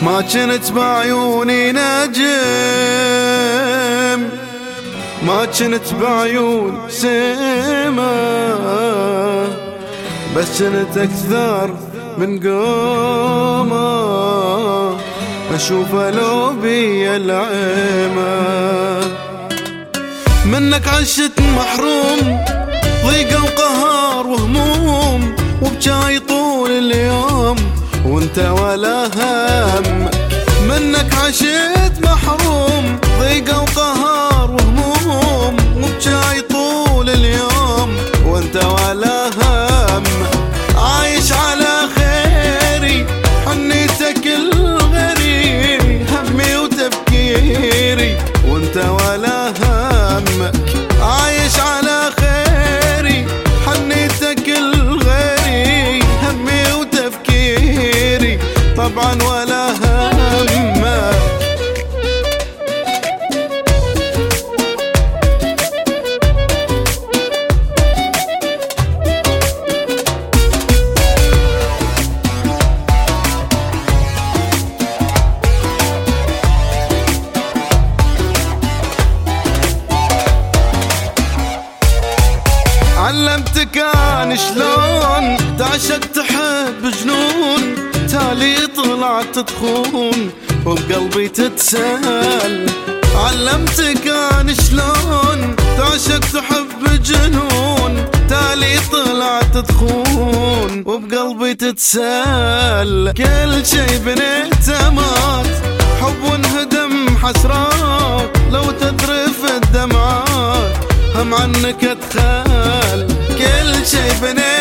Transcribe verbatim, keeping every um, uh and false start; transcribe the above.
ما كنت بعيوني نجم، ما كنت بعيون سما، بس كنت أكثر من قومه أشوفه لو بي العمى. منك عشت محروم، ضيقة وقهر وهموم، وبجاي طول اليوم وانت ولا هم. منك عشت محروم، ضيقة وقهر وهموم، وبجاي طول اليوم وانت ولا هم. عايش على خيري حنيتك الغريب، همي وتفكيري وانت ولا همك. عايش على خيري حنيتك الغريب، همي وتفكيري طبعا ولا همك. علمتك أنا شلون تعشق تحب جنون، تالي طلعت تخون وبقلبي تتسال. علمتك أنا شلون تعشق تحب جنون، تالي طلعت تخون وبقلبي تتسال. كل شي بنيته مات، حب وانهدم حسرات، لو تذرف الدمعات هم عنك اتخال. كل شي بنيته